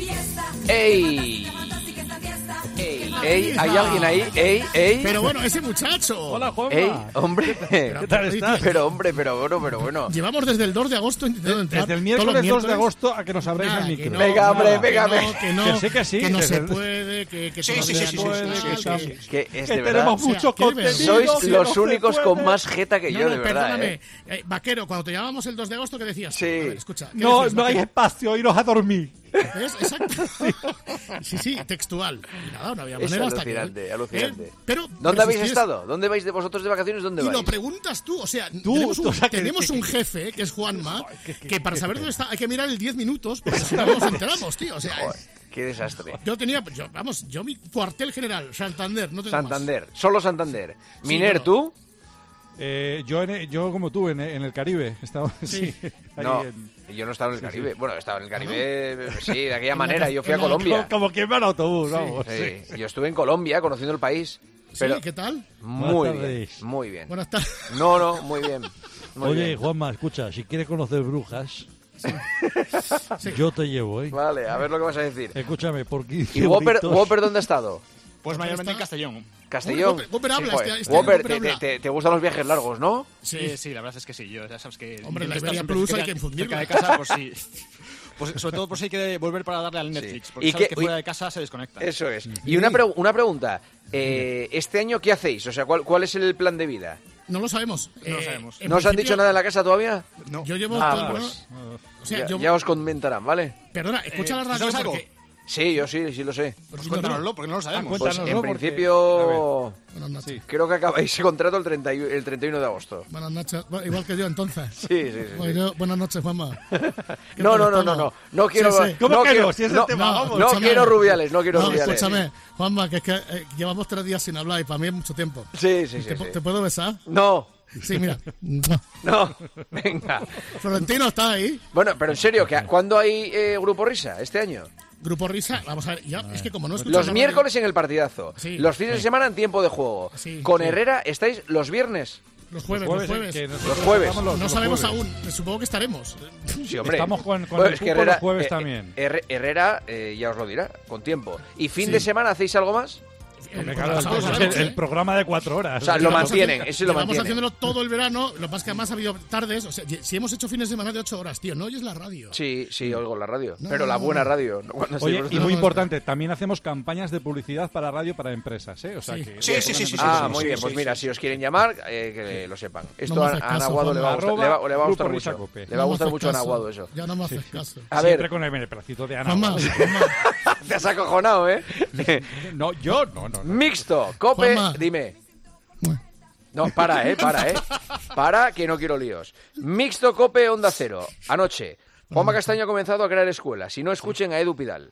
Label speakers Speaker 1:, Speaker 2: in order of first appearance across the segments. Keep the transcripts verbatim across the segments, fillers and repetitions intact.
Speaker 1: ¡Ey! ¡Ey! ¡Ey! ¿Hay alguien ahí? ¡Ey! ¡Ey!
Speaker 2: Pero bueno, ese muchacho.
Speaker 3: Hola, Juanma.
Speaker 1: ¡Ey! ¡Hombre!
Speaker 3: ¿Qué tal estás?
Speaker 1: Pero hombre, pero bueno, pero bueno.
Speaker 2: Llevamos desde el dos de agosto intentando entrar.
Speaker 3: Desde el
Speaker 2: todos
Speaker 3: miércoles,
Speaker 2: los miércoles
Speaker 3: dos de agosto a que nos abráis
Speaker 2: Nada,
Speaker 3: el
Speaker 2: que
Speaker 3: micro.
Speaker 2: no,
Speaker 1: Venga, hombre,
Speaker 2: nada,
Speaker 1: venga,
Speaker 2: que no,
Speaker 1: venga.
Speaker 2: que no,
Speaker 3: Que sí, que sí,
Speaker 2: que no
Speaker 3: desde
Speaker 2: se
Speaker 3: el-
Speaker 2: puede, que, que
Speaker 1: Sí,
Speaker 2: todavía
Speaker 1: sí, sí, sí,
Speaker 2: no
Speaker 1: sí,
Speaker 2: se
Speaker 1: sí,
Speaker 2: puede,
Speaker 1: sí,
Speaker 2: que-
Speaker 1: sí, sí. Que es
Speaker 3: Que
Speaker 1: de
Speaker 3: tenemos
Speaker 1: verdad.
Speaker 3: mucho
Speaker 2: O sea, ¿qué
Speaker 3: contenido.
Speaker 2: ves?
Speaker 1: Sois
Speaker 3: que
Speaker 1: los
Speaker 3: no se
Speaker 1: únicos
Speaker 3: puede.
Speaker 1: con más jeta que
Speaker 2: No,
Speaker 1: yo,
Speaker 2: no,
Speaker 1: de verdad,
Speaker 2: perdóname.
Speaker 1: ¿eh?
Speaker 2: Eh, Vaquero, cuando te llamábamos el dos de agosto, ¿qué decías?
Speaker 1: Sí.
Speaker 2: A ver, escucha. ¿qué
Speaker 3: No,
Speaker 2: decías,
Speaker 3: no hay
Speaker 2: Vaquero?
Speaker 3: espacio, iros a dormir.
Speaker 2: ¿Ves? Exacto. Sí, sí, textual. Y nada, no había
Speaker 1: Es
Speaker 2: manera hasta que...
Speaker 1: alucinante, alucinante.
Speaker 2: Eh, pero
Speaker 1: ¿Dónde habéis
Speaker 2: resistíes-
Speaker 1: estado? ¿Dónde vais de vosotros de vacaciones? ¿Dónde
Speaker 2: Y
Speaker 1: vais?
Speaker 2: lo preguntas tú, o sea,
Speaker 3: Tú,
Speaker 2: tenemos un,
Speaker 3: o sea, que-
Speaker 2: tenemos
Speaker 3: que-
Speaker 2: un
Speaker 3: que-
Speaker 2: jefe, que es Juanma,
Speaker 3: que- que-
Speaker 2: que para
Speaker 3: que-
Speaker 2: saber
Speaker 3: que-
Speaker 2: dónde está hay que mirar el diez minutos, porque si no nos enteramos, tío. O sea,
Speaker 1: Joder, qué desastre.
Speaker 2: yo tenía, yo, vamos, yo mi cuartel general, Santander, no tengo
Speaker 1: Santander, solo Santander.
Speaker 2: Sí,
Speaker 1: Miner,
Speaker 2: bueno.
Speaker 1: ¿tú?
Speaker 3: Eh, yo, en- yo, como tú, en, en el Caribe. Estaba, sí. ahí
Speaker 1: No,
Speaker 3: en-
Speaker 1: yo no estaba en el
Speaker 3: Sí,
Speaker 1: Caribe.
Speaker 3: sí.
Speaker 1: Bueno, estaba en el Caribe, sí, de aquella
Speaker 2: En la
Speaker 1: manera.
Speaker 2: ca-
Speaker 1: Yo fui a
Speaker 2: en la-
Speaker 1: Colombia.
Speaker 3: Como, como quien va en autobús, vamos.
Speaker 1: Sí,
Speaker 3: sí.
Speaker 1: yo estuve en Colombia conociendo el país.
Speaker 2: más.
Speaker 1: Pero
Speaker 2: Sí, ¿qué tal?
Speaker 1: muy
Speaker 3: Buenas
Speaker 1: bien,
Speaker 3: tardes.
Speaker 1: muy bien.
Speaker 2: Buenas tardes.
Speaker 1: No, no, muy bien. Muy
Speaker 3: Oye,
Speaker 1: bien.
Speaker 3: Juanma, escucha, si quieres conocer brujas, yo te llevo, ¿eh?
Speaker 1: Vale, a ver lo que vas a decir.
Speaker 3: Escúchame, por quince
Speaker 1: ¿Y Whopper,
Speaker 3: euritos-
Speaker 1: Whopper dónde ha estado?
Speaker 4: Pues mayormente en
Speaker 2: está?
Speaker 4: Castellón.
Speaker 1: Castellón.
Speaker 2: Whopper- Whopper habla,
Speaker 1: Joder,
Speaker 2: este- este año
Speaker 1: Whopper,
Speaker 2: Whopper
Speaker 1: te,
Speaker 2: habla.
Speaker 1: te- te gustan los viajes largos, ¿no?
Speaker 4: Sí, sí, la verdad es que sí. Yo, ya sabes que...
Speaker 2: Hombre,
Speaker 4: intento
Speaker 2: la
Speaker 4: estar
Speaker 2: Iberia
Speaker 4: siempre
Speaker 2: Plus hay
Speaker 4: cerca-
Speaker 2: que infundirla.
Speaker 4: cerca de casa, por si... Pues, sobre todo por si hay que volver para darle al Netflix. Porque
Speaker 1: ¿Y
Speaker 4: sabes
Speaker 1: qué-
Speaker 4: que fuera
Speaker 1: uy,
Speaker 4: de casa se desconecta.
Speaker 1: Eso es. Y una, pregu- una pregunta. Eh, ¿Este año qué hacéis? O sea, ¿cuál, ¿cuál es el plan de vida?
Speaker 2: No lo sabemos.
Speaker 4: No lo
Speaker 2: Eh,
Speaker 4: sabemos.
Speaker 2: en
Speaker 1: ¿No os han
Speaker 2: principio,
Speaker 1: dicho nada en la casa todavía?
Speaker 4: No.
Speaker 2: Yo llevo
Speaker 1: Ah,
Speaker 2: todo el
Speaker 1: pues.
Speaker 2: verano- O sea,
Speaker 1: Ya,
Speaker 2: yo...
Speaker 1: ya os comentarán, ¿vale?
Speaker 2: Perdona, escucha
Speaker 4: Eh,
Speaker 2: la radio
Speaker 4: ¿sabes algo?
Speaker 2: porque...
Speaker 1: Sí, yo sí, sí lo sé.
Speaker 4: Pues cuéntanoslo, porque no lo sabemos.
Speaker 3: Ah,
Speaker 1: Pues
Speaker 3: Cuéntanoslo,
Speaker 1: en
Speaker 3: porque-
Speaker 1: principio
Speaker 2: Buenas noches.
Speaker 3: Sí.
Speaker 1: creo que acabáis el contrato el, treinta y- el treinta y uno de agosto.
Speaker 2: Buenas noches. Bueno, igual que yo, entonces.
Speaker 1: Sí, sí, sí.
Speaker 2: Bueno,
Speaker 1: sí.
Speaker 2: yo- buenas noches, Juanma. ¿Qué
Speaker 1: No,
Speaker 2: tal
Speaker 1: no, no, no,
Speaker 2: estamos?
Speaker 1: no. No quiero,
Speaker 2: Sí, sí.
Speaker 3: ¿Cómo
Speaker 1: no
Speaker 3: que
Speaker 1: quiero,
Speaker 3: no? Si es el
Speaker 1: no,
Speaker 3: tema,
Speaker 2: No,
Speaker 3: vamos.
Speaker 1: no
Speaker 2: escúchame.
Speaker 1: quiero rubiales, no quiero
Speaker 2: No,
Speaker 1: rubiales.
Speaker 2: escúchame, Juanma, que es que eh, llevamos tres días sin hablar y para mí es mucho tiempo.
Speaker 1: Sí, sí, sí.
Speaker 2: ¿Te,
Speaker 1: sí.
Speaker 2: te puedo besar?
Speaker 1: No,
Speaker 2: Sí, mira.
Speaker 1: no, venga.
Speaker 2: Florentino está ahí.
Speaker 1: Bueno, pero en serio, ¿que- ¿cuándo hay eh, Grupo Risa este año?
Speaker 2: Grupo Risa, vamos a ver, ya, es que como no escucho
Speaker 1: Los
Speaker 2: la
Speaker 1: miércoles en el partidazo,
Speaker 2: Sí,
Speaker 1: los fines de
Speaker 2: sí.
Speaker 1: semana en tiempo de juego.
Speaker 2: Sí,
Speaker 1: Con
Speaker 2: sí.
Speaker 1: Herrera estáis los viernes.
Speaker 2: radio, los jueves, los jueves.
Speaker 3: que nosotros
Speaker 1: Los jueves.
Speaker 3: estamos los-
Speaker 2: No
Speaker 3: los
Speaker 2: sabemos
Speaker 3: jueves.
Speaker 2: aún, supongo que estaremos.
Speaker 1: Sí, hombre.
Speaker 3: Estamos con- con
Speaker 1: Bueno,
Speaker 3: el
Speaker 1: es que
Speaker 3: fútbol
Speaker 1: Herrera,
Speaker 3: los jueves
Speaker 1: eh,
Speaker 3: también.
Speaker 1: eh, Herre- Herrera eh, ya os lo dirá, con tiempo. ¿Y fin
Speaker 2: Sí.
Speaker 1: de semana hacéis algo más?
Speaker 3: Hombre,
Speaker 2: Eh,
Speaker 3: claro,
Speaker 2: pasado,
Speaker 3: entonces
Speaker 2: ¿sabes?
Speaker 3: el, el programa de cuatro horas.
Speaker 1: O sea, lo
Speaker 2: Llevamos
Speaker 1: mantienen,
Speaker 2: haciendo-
Speaker 1: eso lo
Speaker 2: llevamos
Speaker 1: mantienen.
Speaker 2: haciéndolo todo el verano, lo que pasa es que además ha habido tardes, o sea, si hemos hecho fines de semana de ocho horas, tío, no oyes la radio.
Speaker 1: Sí, sí, oigo la radio.
Speaker 2: No,
Speaker 1: pero
Speaker 2: no,
Speaker 1: la
Speaker 2: no,
Speaker 1: buena
Speaker 2: no.
Speaker 1: radio. no cuando
Speaker 3: Oye,
Speaker 1: estoy-
Speaker 3: y
Speaker 2: no,
Speaker 3: muy
Speaker 2: no,
Speaker 3: importante, también hacemos campañas de publicidad para radio para empresas, ¿eh? O sea
Speaker 2: Sí.
Speaker 3: que...
Speaker 4: Sí, sí, sí, sí, sí,
Speaker 1: Ah,
Speaker 4: sí,
Speaker 1: muy
Speaker 4: sí,
Speaker 1: bien,
Speaker 4: sí,
Speaker 1: pues
Speaker 4: sí,
Speaker 1: mira,
Speaker 4: sí.
Speaker 1: si os quieren llamar, eh, que lo sepan. Esto
Speaker 2: me
Speaker 1: a,
Speaker 2: haces
Speaker 1: a
Speaker 2: caso,
Speaker 1: Anaguado le va a gustar,
Speaker 3: Arroba
Speaker 1: le va, le va a gustar
Speaker 3: Grupo
Speaker 1: mucho.
Speaker 3: Risa Cope.
Speaker 1: Le va a
Speaker 2: No me
Speaker 1: gustar
Speaker 2: haces
Speaker 1: mucho a
Speaker 2: caso,
Speaker 1: Anaguado eso.
Speaker 2: Ya no me haces caso.
Speaker 1: A
Speaker 3: Siempre
Speaker 1: ver,
Speaker 3: con el beneplácito de Ana.
Speaker 2: Juanma, Juanma,
Speaker 1: te has acojonado, ¿eh?
Speaker 3: No, yo no, no. no.
Speaker 1: Mixto, Cope,
Speaker 2: Juanma.
Speaker 1: dime.
Speaker 2: bueno,
Speaker 1: No, para, eh, para, eh. Para, que no quiero líos. Mixto, Cope, Onda Cero. Anoche, Juanma Castaño ha comenzado a crear escuelas. Si no, escuchen a Edu Pidal.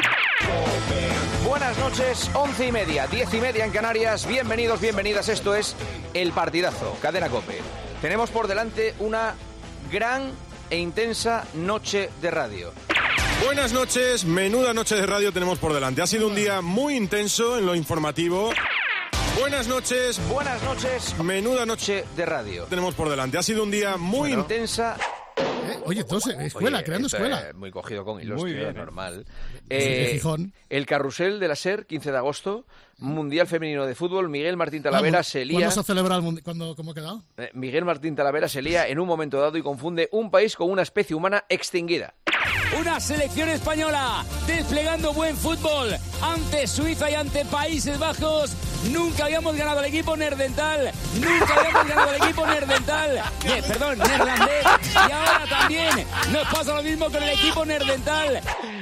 Speaker 1: Buenas noches, once y media, diez y media en Canarias. Bienvenidos, bienvenidas. Esto es El Partidazo, Cadena Cope. Tenemos por delante una gran e intensa noche de radio.
Speaker 5: Buenas noches, menuda noche de radio tenemos por delante. Ha sido un día muy intenso en lo informativo. Buenas noches,
Speaker 1: Buenas noches,
Speaker 5: menuda noche
Speaker 1: noche de radio.
Speaker 5: tenemos por delante. Ha sido un día muy
Speaker 1: Bueno.
Speaker 5: intenso.
Speaker 1: Intensa.
Speaker 2: eh, oye, entonces, escuela,
Speaker 1: Oye,
Speaker 2: creando
Speaker 1: esto
Speaker 2: escuela.
Speaker 1: es muy cogido con hilos,
Speaker 3: Muy
Speaker 1: tío,
Speaker 3: bien, ¿eh?
Speaker 1: normal.
Speaker 2: de
Speaker 1: Eh,
Speaker 2: Gijón.
Speaker 1: el carrusel de la SER, quince de agosto, Mundial Femenino de Fútbol, Miguel Martín Talavera
Speaker 2: Vamos,
Speaker 1: se lía...
Speaker 2: ¿Cuándo se ha celebrado el mundial? ¿Cuándo, ¿Cómo ha quedado?
Speaker 1: eh, Miguel Martín Talavera se lía en un momento dado y confunde un país con una especie humana extinguida.
Speaker 6: Una selección española desplegando buen fútbol ante Suiza y ante Países Bajos. Nunca habíamos ganado al equipo nerdental. Nunca habíamos ganado al equipo nerdental. Eh, perdón, neerlandés. Y ahora también nos pasa lo mismo con el equipo nerdental.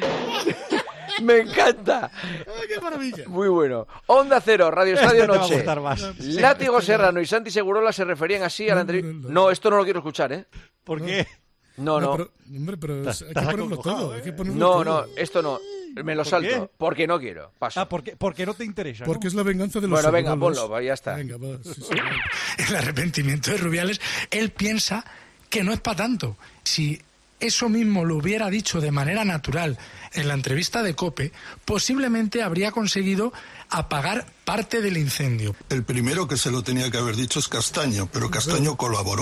Speaker 1: ¡Me encanta!
Speaker 2: ¡Ay, qué maravilla!
Speaker 1: Muy bueno. Onda Cero, Radio Estadio
Speaker 3: Este te va a
Speaker 1: Noche.
Speaker 3: gustar más.
Speaker 1: Látigo Serrano y Santi Segurola se referían así a la entrevista. No, esto no lo quiero escuchar, ¿eh?
Speaker 3: ¿Por qué?
Speaker 1: No, no.
Speaker 2: Pero, hombre, pero hay que
Speaker 3: estás
Speaker 2: ponerlo
Speaker 3: acongojado,
Speaker 2: todo.
Speaker 3: ¿eh?
Speaker 2: Hay que ponerlo
Speaker 1: No,
Speaker 2: todo.
Speaker 1: no, esto no. Me lo
Speaker 3: ¿Por
Speaker 1: salto.
Speaker 3: qué?
Speaker 1: Porque no quiero. Paso.
Speaker 3: Ah, ¿por qué, porque no te interesa, ¿no?
Speaker 2: Porque es la venganza de los
Speaker 1: Bueno, venga,
Speaker 2: segurolos.
Speaker 1: ponlo, va, ya está.
Speaker 2: Venga, va, sí, sí.
Speaker 7: El arrepentimiento de Rubiales, él piensa que no es para tanto. Si eso mismo lo hubiera dicho de manera natural en la entrevista de COPE, posiblemente habría conseguido apagar parte del incendio.
Speaker 8: El primero que se lo tenía que haber dicho es Castaño, pero Castaño colaboró.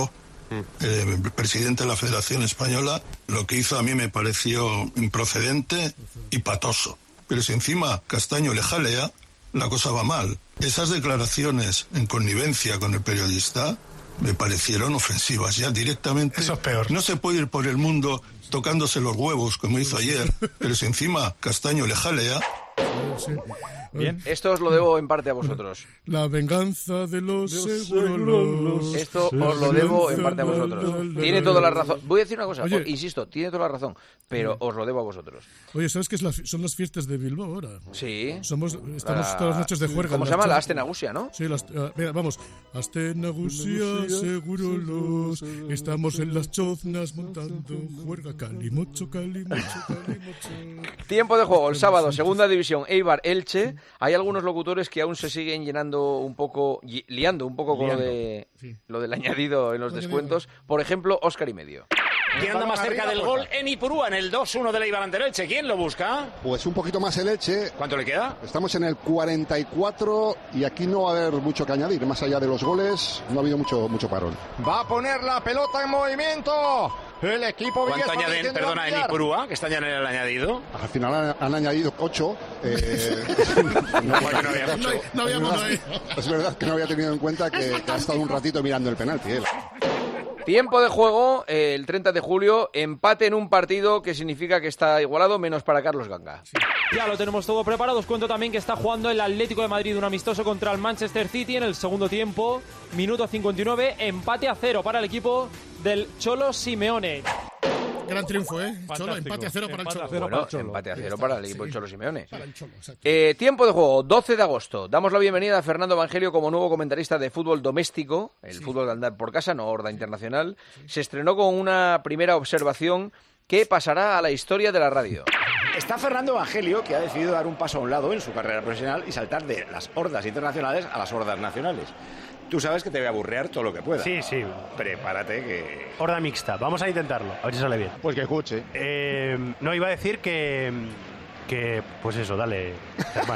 Speaker 8: eh, presidente de la Federación Española, lo que hizo a mí me pareció improcedente y patoso. Pero si encima Castaño le jalea, la cosa va mal. Esas declaraciones en connivencia con el periodista me parecieron ofensivas ya directamente.
Speaker 7: Eso es peor.
Speaker 8: No se puede ir por el mundo tocándose los huevos como hizo ayer, pero si encima Castaño le jalea...
Speaker 2: Sí.
Speaker 1: Bien. Esto os lo debo en parte a vosotros.
Speaker 2: La venganza de los seguros.
Speaker 1: Esto os lo debo en parte a vosotros. Tiene toda la razón. Voy a decir una cosa,
Speaker 2: Oye,
Speaker 1: insisto, tiene toda la razón, pero os lo debo a vosotros.
Speaker 2: Oye, ¿sabes qué es la, son las fiestas de Bilbao ahora?
Speaker 1: Sí.
Speaker 2: Somos, estamos
Speaker 1: La-
Speaker 2: todas las noches de juerga.
Speaker 1: ¿Cómo se llama? La Aste Nagusia, ¿no?
Speaker 2: Sí, las, uh, mira, vamos. Aste Nagusia, segurolos. Estamos en las choznas montando juerga. Calimocho, calimocho, calimocho.
Speaker 1: Tiempo de juego, el sábado, segunda división, Eibar Elche. Hay algunos locutores que aún se siguen llenando un poco, y- liando un poco con lo, de,
Speaker 2: Sí.
Speaker 1: lo del añadido en los descuentos. Por ejemplo, Óscar y medio.
Speaker 9: ¿Quién anda más cerca del gol? En Ipurúa, en el dos uno de la Eibar ante el Elche. ¿Quién lo busca?
Speaker 10: Pues un poquito más el Elche.
Speaker 9: ¿Cuánto le queda?
Speaker 10: Estamos en el cuarenta y cuatro y aquí no va a haber mucho que añadir. Más allá de los goles, no ha habido mucho, mucho parón.
Speaker 11: Va a poner la pelota en movimiento. El equipo
Speaker 9: ¿Cuánto
Speaker 11: vigués
Speaker 9: añaden,
Speaker 11: diciendo
Speaker 9: perdona, en
Speaker 11: ampliar.
Speaker 9: Ipurúa, que está ya en el añadido?
Speaker 10: Al final han, han añadido ocho. Eh,
Speaker 9: No, porque no había mucho.
Speaker 2: No había
Speaker 10: es,
Speaker 2: mono
Speaker 10: verdad,
Speaker 2: ahí.
Speaker 10: es verdad que no había tenido en cuenta que, que ha estado un ratito mirando el penalti. Él.
Speaker 1: Tiempo de juego, eh, el treinta de julio, empate en un partido que significa que está igualado, menos para Carlos Ganga.
Speaker 12: Ya lo tenemos todo preparado. Os cuento también que está jugando el Atlético de Madrid un amistoso contra el Manchester City en el segundo tiempo. Minuto cincuenta y nueve, empate a cero para el equipo del Cholo Simeone.
Speaker 2: Gran triunfo, ¿eh?
Speaker 3: Fantástico.
Speaker 2: Cholo, empate a cero para el
Speaker 3: Empate a
Speaker 2: Cholo.
Speaker 3: cero.
Speaker 1: Bueno,
Speaker 3: para el Cholo.
Speaker 1: empate a cero para el equipo del
Speaker 2: Sí.
Speaker 1: Cholo Simeone.
Speaker 2: Para el Cholo, exacto.
Speaker 1: Eh, tiempo de juego, doce de agosto. Damos la bienvenida a Fernando Evangelio como nuevo comentarista de fútbol doméstico, el
Speaker 2: Sí.
Speaker 1: fútbol de andar por casa, no horda internacional. Se estrenó con una primera observación que pasará a la historia de la radio.
Speaker 9: Está Fernando Evangelio, que ha decidido dar un paso a un lado en su carrera profesional y saltar de las hordas internacionales a las hordas nacionales. Tú sabes que te voy a aburrear todo lo que pueda.
Speaker 13: Sí, sí.
Speaker 9: Prepárate que...
Speaker 13: Horda mixta. Vamos a intentarlo. A ver si sale bien.
Speaker 11: Pues que escuche.
Speaker 13: Eh, no, iba a decir que... Que, pues eso, dale, Germán.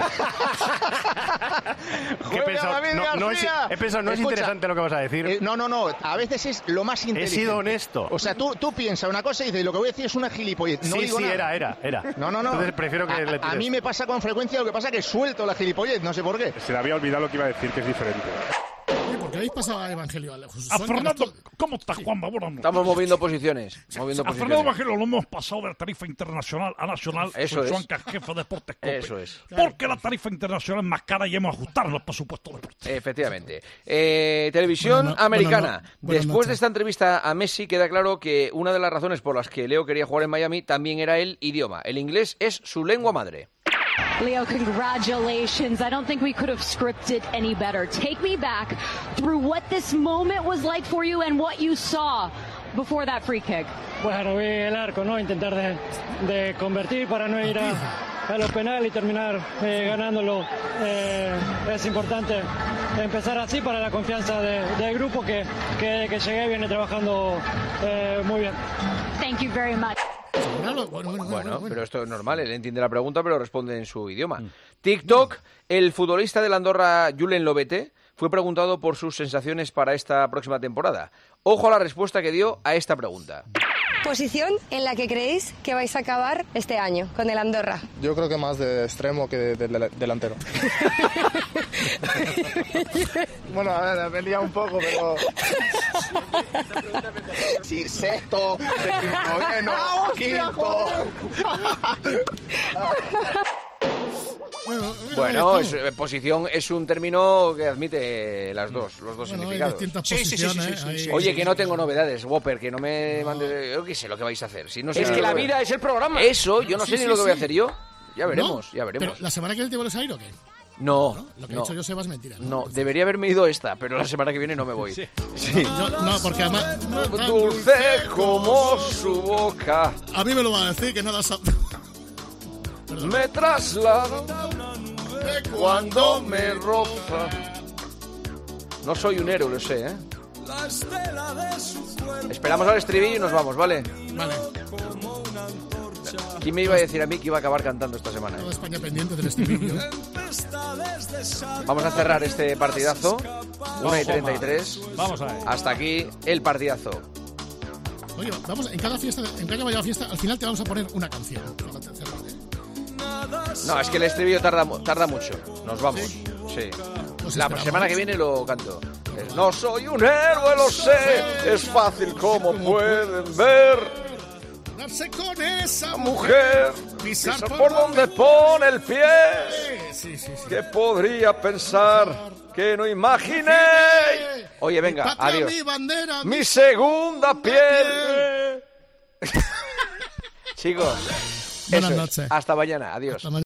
Speaker 13: Que he
Speaker 11: Juega
Speaker 13: pensado,
Speaker 11: David
Speaker 13: no, no es,
Speaker 11: García.
Speaker 13: he pensado, no es
Speaker 11: Escucha,
Speaker 13: interesante lo que vas a decir.
Speaker 11: Eh, no, no, no. A veces es lo más
Speaker 13: He
Speaker 11: inteligente.
Speaker 13: sido honesto.
Speaker 11: O sea, tú, tú piensas una cosa y dices, lo que voy a decir es una gilipollez. No
Speaker 13: sí,
Speaker 11: digo
Speaker 13: sí,
Speaker 11: nada.
Speaker 13: era, era, era.
Speaker 11: No, no, no.
Speaker 13: Entonces prefiero que
Speaker 11: a,
Speaker 13: le
Speaker 11: a
Speaker 13: tires.
Speaker 11: mí me pasa con frecuencia, lo que pasa es que suelto la gilipollez, no sé por qué.
Speaker 5: Se le había olvidado lo que iba a decir, que es diferente.
Speaker 2: Oye, ¿por qué habéis pasado a Evangelio? A Jesús
Speaker 3: A
Speaker 2: Juan,
Speaker 3: Fernando,
Speaker 2: que nos-
Speaker 3: ¿cómo está Juanma? Buenas noches.
Speaker 1: Estamos moviendo posiciones. Moviendo
Speaker 3: A Fernando
Speaker 1: posiciones.
Speaker 3: Evangelio lo hemos pasado de la tarifa internacional a nacional.
Speaker 1: Eso
Speaker 3: Soy
Speaker 1: es.
Speaker 3: Juan, que es jefe de Deportes Cope.
Speaker 1: Eso es.
Speaker 3: Porque la tarifa internacional es más cara y hemos ajustado los presupuestos deportivos.
Speaker 1: Efectivamente. Eh, televisión
Speaker 3: Buenas no-
Speaker 1: americana.
Speaker 3: buenas no- buenas
Speaker 1: Después
Speaker 3: noches.
Speaker 1: de esta entrevista a Messi, queda claro que una de las razones por las que Leo quería jugar en Miami también era el idioma. El inglés es su lengua madre.
Speaker 14: Leo, congratulations. I don't think we could have scripted any better. Take me back through what this moment was like for you and what you saw before that free kick.
Speaker 15: Bueno, vi el arco, ¿no? Intentar de, de convertir para no ir a, a los penales y terminar eh, ganándolo. Eh, es importante empezar así para la confianza de- del grupo que, que, que llegué viene trabajando eh, muy bien.
Speaker 14: Thank you very much.
Speaker 2: Bueno, bueno, bueno,
Speaker 1: Bueno, pero esto es normal, él entiende la pregunta, pero responde en su idioma. TikTok, el futbolista del Andorra, Julen Lobete, fue preguntado por sus sensaciones para esta próxima temporada. Ojo a la respuesta que dio a esta pregunta.
Speaker 16: Posición en la que creéis que vais a acabar este año con el Andorra.
Speaker 17: Yo creo que más de extremo que de, de- de- delantero.
Speaker 11: Bueno, a ver, me he liado un poco, pero... Sí, sexto, noveno, quinto...
Speaker 1: Bueno, es, eh, posición es un término que admite las dos, los dos
Speaker 2: Bueno, hay
Speaker 1: significados.
Speaker 2: distintas Sí, sí, sí, posiciones, sí, sí, hay- sí,
Speaker 1: Oye,
Speaker 2: sí,
Speaker 1: que
Speaker 2: sí,
Speaker 1: no
Speaker 2: sí.
Speaker 1: tengo novedades, Whopper, que no me mandes... Yo qué sé lo que vais a hacer. Si no sé
Speaker 6: Es
Speaker 1: ni
Speaker 6: que
Speaker 1: lo
Speaker 6: la
Speaker 1: voy a-
Speaker 6: vida es el programa.
Speaker 1: Eso, yo no
Speaker 2: Sí,
Speaker 1: sé ni
Speaker 2: sí,
Speaker 1: lo que voy a
Speaker 2: sí.
Speaker 1: hacer yo. Ya veremos,
Speaker 2: ¿No?
Speaker 1: ya veremos.
Speaker 2: Pero, ¿la semana que viene te vuelves a ir o qué?
Speaker 1: No,
Speaker 2: Lo que
Speaker 1: no.
Speaker 2: ha dicho Joseba es mentira.
Speaker 1: No, debería haberme ido esta, pero la semana que viene no me voy. Sí.
Speaker 2: Yo- no, porque además...
Speaker 1: Dulce como su boca.
Speaker 2: A mí me lo van a decir, que nada sabe.
Speaker 1: Me traslado cuando me roza. No soy un héroe, lo sé, ¿eh? Esperamos al estribillo y nos vamos, ¿vale?
Speaker 2: Vale.
Speaker 1: ¿Quién me iba a decir a mí que iba a acabar cantando esta semana?
Speaker 2: Toda España pendiente del estribillo.
Speaker 1: Vamos a cerrar este partidazo. una y treinta y tres.
Speaker 12: Vamos a ver.
Speaker 1: Hasta aquí el partidazo.
Speaker 2: Oye, vamos, en cada fiesta, en cada vaya fiesta, al final te vamos a poner una canción.
Speaker 1: No, es que el estribillo tarda, tarda mucho. Nos vamos. Sí. sí.
Speaker 2: Pues
Speaker 1: La
Speaker 2: esperamos.
Speaker 1: semana que viene lo canto. No soy un héroe, lo sé. Es fácil como pueden ver.
Speaker 2: Darse con esa
Speaker 1: mujer,
Speaker 2: pisar,
Speaker 1: pisar
Speaker 2: por,
Speaker 1: por donde pone el pie.
Speaker 2: Sí, sí, sí.
Speaker 1: ¿Qué podría pensar que no imaginé? Oye, venga,
Speaker 2: Patria,
Speaker 1: adiós.
Speaker 2: Mi bandera,
Speaker 1: mi segunda piel. Chicos,
Speaker 2: buenas
Speaker 1: eso es.
Speaker 2: noches.
Speaker 1: Hasta mañana, adiós.
Speaker 2: Hasta mañana.